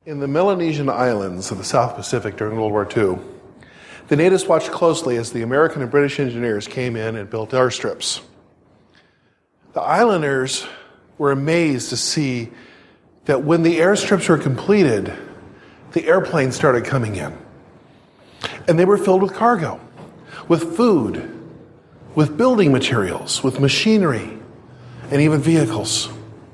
In the Melanesian islands of the South Pacific during World War II, the natives watched closely as the American and British engineers came in and built airstrips. The islanders were amazed to see that when the airstrips were completed, the airplanes started coming in. And they were filled with cargo, with food, with building materials, with machinery, and even vehicles.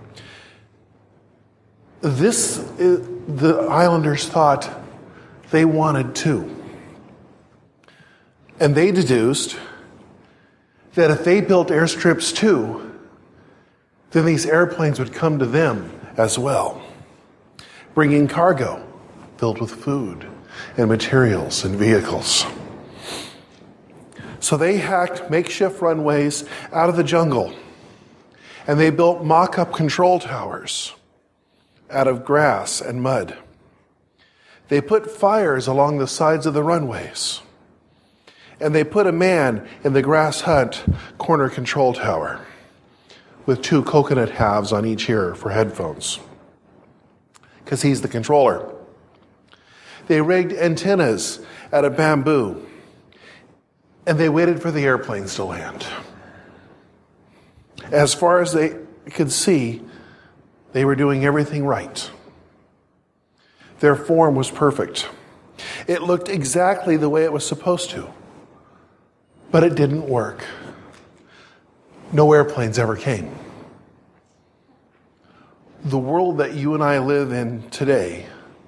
The islanders thought they wanted too. And they deduced that if they built airstrips too, then these airplanes would come to them as well, bringing cargo filled with food and materials and vehicles. So they hacked makeshift runways out of the jungle, and they built mock-up control towers out of grass and mud. They put fires along the sides of the runways, and they put a man in the grass hut corner control tower with 2 coconut halves on each ear for headphones, because he's the controller. They rigged antennas out of bamboo, and they waited for the airplanes to land. As far as they could see, they were doing everything right. Their form was perfect. It looked exactly the way it was supposed to. But it didn't work. No airplanes ever came. The world that you and I live in today,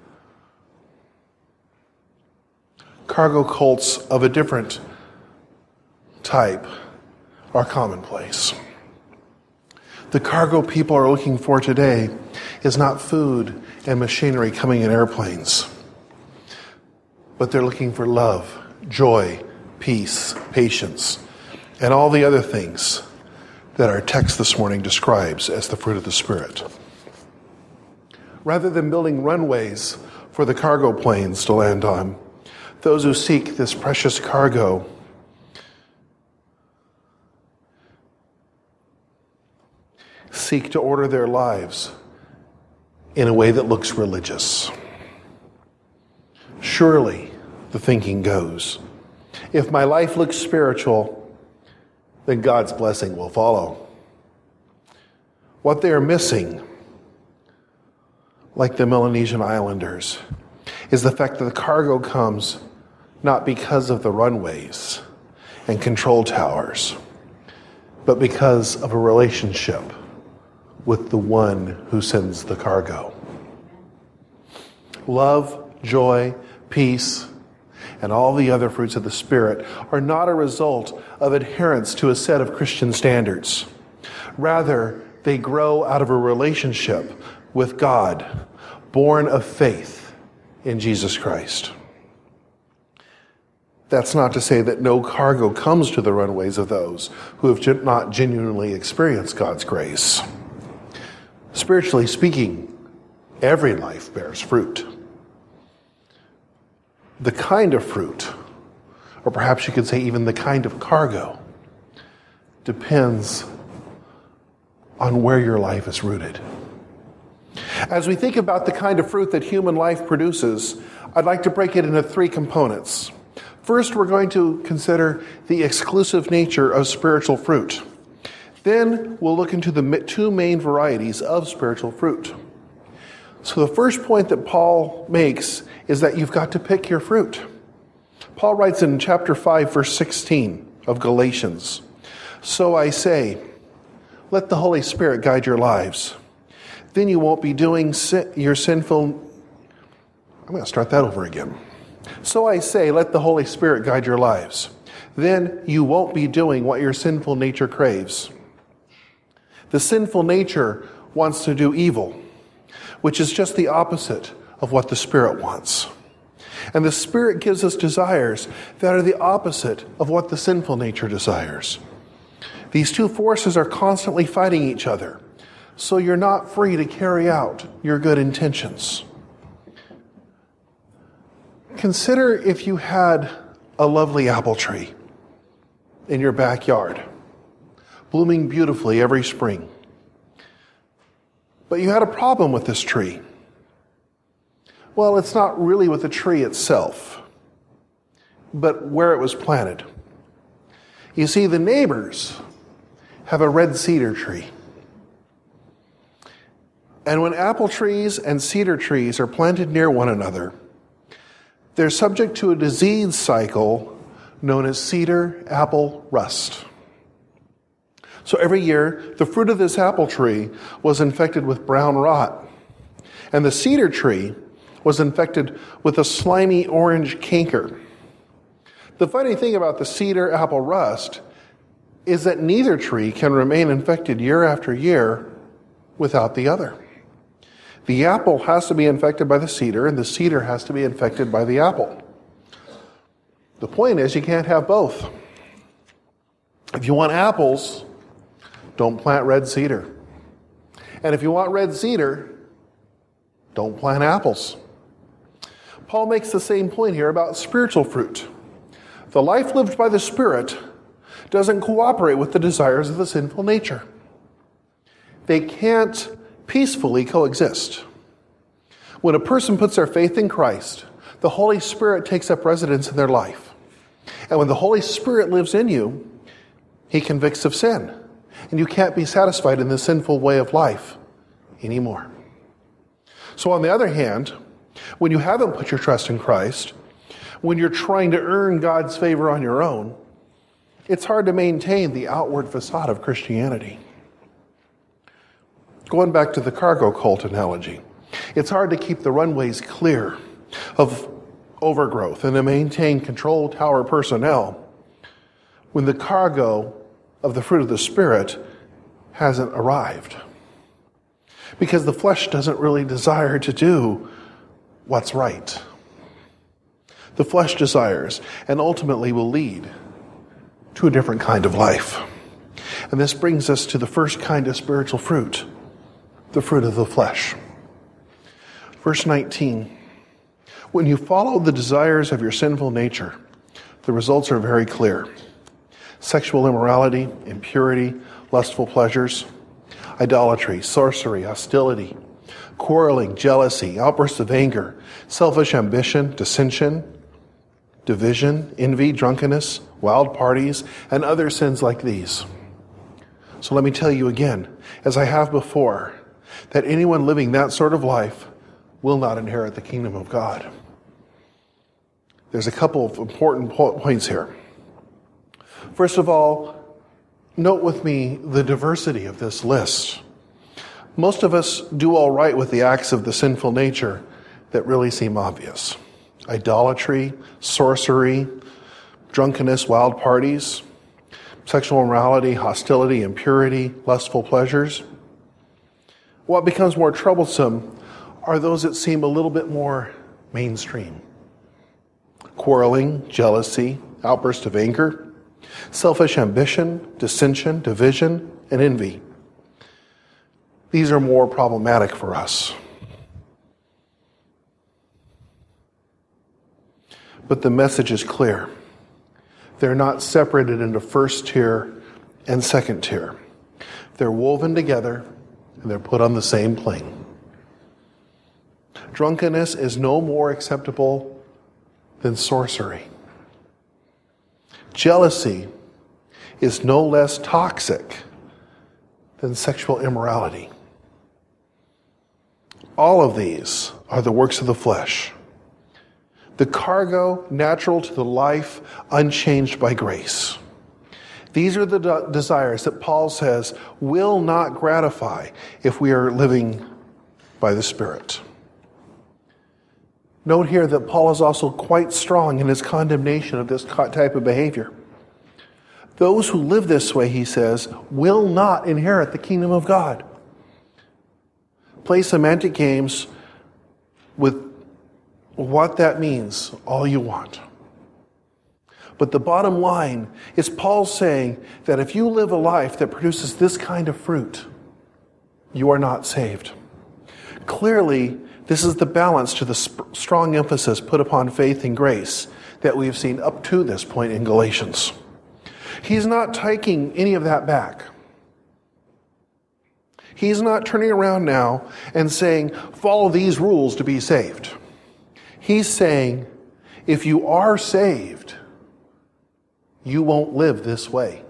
cargo cults of a different type are commonplace. The cargo people are looking for today is not food and machinery coming in airplanes, but they're looking for love, joy, peace, patience, and all the other things that our text this morning describes as the fruit of the Spirit. Rather than building runways for the cargo planes to land on, those who seek this precious cargo seek to order their lives in a way that looks religious. Surely, the thinking goes, if my life looks spiritual, then God's blessing will follow. What they are missing, like the Melanesian islanders, is the fact that the cargo comes not because of the runways and control towers, but because of a relationship with the one who sends the cargo. Love, joy, peace, and all the other fruits of the Spirit are not a result of adherence to a set of Christian standards. Rather, they grow out of a relationship with God, born of faith in Jesus Christ. That's not to say that no cargo comes to the runways of those who have not genuinely experienced God's grace. Spiritually speaking, every life bears fruit. The kind of fruit, or perhaps you could say even the kind of cargo, depends on where your life is rooted. As we think about the kind of fruit that human life produces, I'd like to break it into 3 components. First, we're going to consider the exclusive nature of spiritual fruit. Then we'll look into the 2 main varieties of spiritual fruit. So the first point that Paul makes is that you've got to pick your fruit. Paul writes in chapter 5, verse 16 of Galatians, "So I say, let the Holy Spirit guide your lives. Then you won't be doing your sinful..." I'm going to start that over again. "So I say, let the Holy Spirit guide your lives. Then you won't be doing what your sinful nature craves." The sinful nature wants to do evil, which is just the opposite of what the Spirit wants. And the Spirit gives us desires that are the opposite of what the sinful nature desires. These 2 forces are constantly fighting each other, so you're not free to carry out your good intentions. Consider if you had a lovely apple tree in your backyard, blooming beautifully every spring. But you had a problem with this tree. Well, it's not really with the tree itself, but where it was planted. You see, the neighbors have a red cedar tree. And when apple trees and cedar trees are planted near one another, they're subject to a disease cycle known as cedar apple rust. So every year, the fruit of this apple tree was infected with brown rot, and the cedar tree was infected with a slimy orange canker. The funny thing about the cedar apple rust is that neither tree can remain infected year after year without the other. The apple has to be infected by the cedar, and the cedar has to be infected by the apple. The point is, you can't have both. If you want apples, don't plant red cedar. And if you want red cedar, don't plant apples. Paul makes the same point here about spiritual fruit. The life lived by the Spirit doesn't cooperate with the desires of the sinful nature. They can't peacefully coexist. When a person puts their faith in Christ, the Holy Spirit takes up residence in their life. And when the Holy Spirit lives in you, He convicts of sin. And you can't be satisfied in the sinful way of life anymore. So on the other hand, when you haven't put your trust in Christ, when you're trying to earn God's favor on your own, it's hard to maintain the outward facade of Christianity. Going back to the cargo cult analogy, it's hard to keep the runways clear of overgrowth and to maintain control tower personnel when the cargo of the fruit of the Spirit hasn't arrived. Because the flesh doesn't really desire to do what's right. The flesh desires and ultimately will lead to a different kind of life. And this brings us to the first kind of spiritual fruit, the fruit of the flesh. Verse 19, when you follow the desires of your sinful nature, the results are very clear. Sexual immorality, impurity, lustful pleasures, idolatry, sorcery, hostility, quarreling, jealousy, outbursts of anger, selfish ambition, dissension, division, envy, drunkenness, wild parties, and other sins like these. So let me tell you again, as I have before, that anyone living that sort of life will not inherit the kingdom of God. There's a couple of important points here. First of all, note with me the diversity of this list. Most of us do all right with the acts of the sinful nature that really seem obvious. Idolatry, sorcery, drunkenness, wild parties, sexual immorality, hostility, impurity, lustful pleasures. What becomes more troublesome are those that seem a little bit more mainstream. Quarreling, jealousy, outburst of anger, selfish ambition, dissension, division, and envy. These are more problematic for us. But the message is clear. They're not separated into first tier and second tier. They're woven together and they're put on the same plane. Drunkenness is no more acceptable than sorcery. Jealousy is no less toxic than sexual immorality. All of these are the works of the flesh. The cargo natural to the life unchanged by grace. These are the desires that Paul says will not gratify if we are living by the Spirit. Note here that Paul is also quite strong in his condemnation of this type of behavior. Those who live this way, he says, will not inherit the kingdom of God. Play semantic games with what that means all you want. But the bottom line is Paul saying that if you live a life that produces this kind of fruit, you are not saved. Clearly, this is the balance to the strong emphasis put upon faith and grace that we've seen up to this point in Galatians. He's not taking any of that back. He's not turning around now and saying, follow these rules to be saved. He's saying, if you are saved, you won't live this way.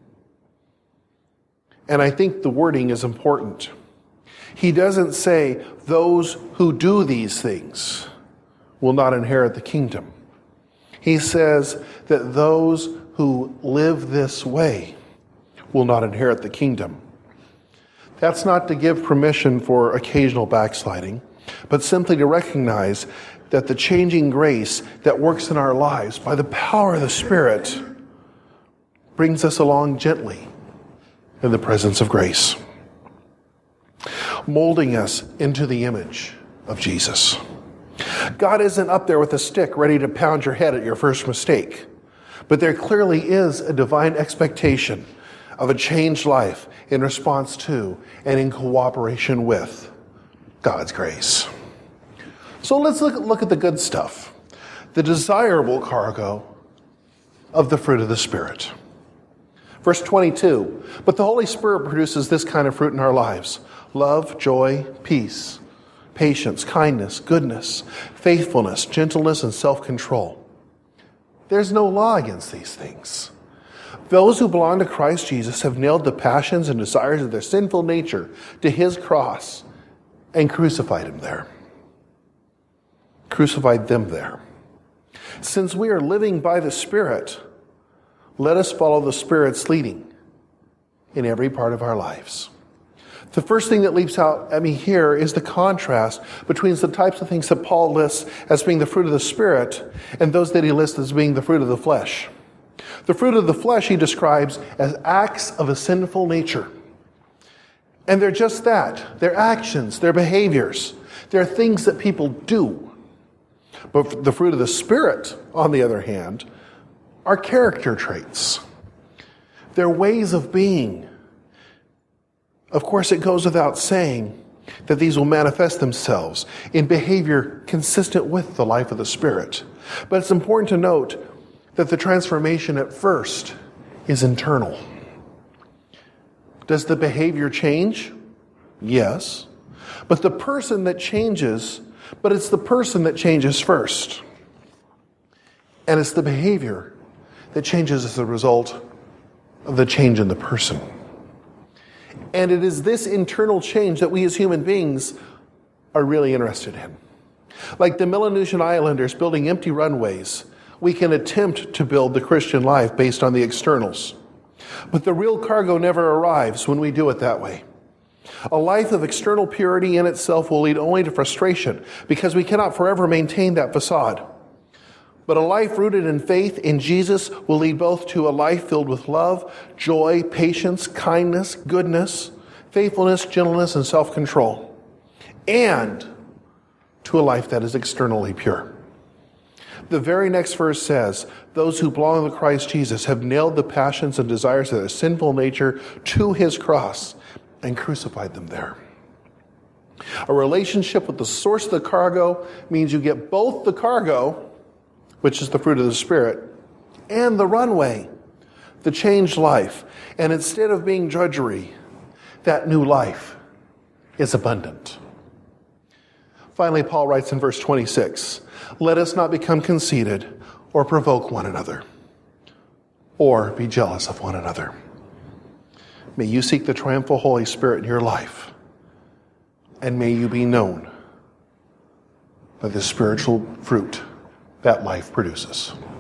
And I think the wording is important. He doesn't say those who do these things will not inherit the kingdom. He says that those who live this way will not inherit the kingdom. That's not to give permission for occasional backsliding, but simply to recognize that the changing grace that works in our lives by the power of the Spirit brings us along gently in the presence of grace, molding us into the image of Jesus. God isn't up there with a stick ready to pound your head at your first mistake, but there clearly is a divine expectation of a changed life in response to and in cooperation with God's grace. So let's look at the good stuff, the desirable cargo of the fruit of the Spirit. Verse 22, but the Holy Spirit produces this kind of fruit in our lives: love, joy, peace, patience, kindness, goodness, faithfulness, gentleness, and self-control. There's no law against these things. Those who belong to Christ Jesus have nailed the passions and desires of their sinful nature to his cross and crucified him there. Crucified them there. Since we are living by the Spirit, let us follow the Spirit's leading in every part of our lives. The first thing that leaps out at me here is the contrast between the types of things that Paul lists as being the fruit of the Spirit and those that he lists as being the fruit of the flesh. The fruit of the flesh he describes as acts of a sinful nature. And they're just that. They're actions, they're behaviors. They're things that people do. But the fruit of the Spirit, on the other hand, are character traits. They're ways of being. Of course, it goes without saying that these will manifest themselves in behavior consistent with the life of the Spirit. But it's important to note that the transformation at first is internal. Does the behavior change? Yes. But the person that changes, but it's the person that changes first. And it's the behavior that changes as a result of the change in the person. And it is this internal change that we as human beings are really interested in. Like the Melanesian Islanders building empty runways, we can attempt to build the Christian life based on the externals. But the real cargo never arrives when we do it that way. A life of external purity in itself will lead only to frustration because we cannot forever maintain that facade. But a life rooted in faith in Jesus will lead both to a life filled with love, joy, patience, kindness, goodness, faithfulness, gentleness, and self-control, and to a life that is externally pure. The very next verse says, those who belong to Christ Jesus have nailed the passions and desires of their sinful nature to his cross and crucified them there. A relationship with the source of the cargo means you get both the cargo, which is the fruit of the Spirit, and the runway, the changed life. And instead of being drudgery, that new life is abundant. Finally, Paul writes in verse 26, let us not become conceited or provoke one another or be jealous of one another. May you seek the triumphal Holy Spirit in your life, and may you be known by the spiritual fruit that life produces.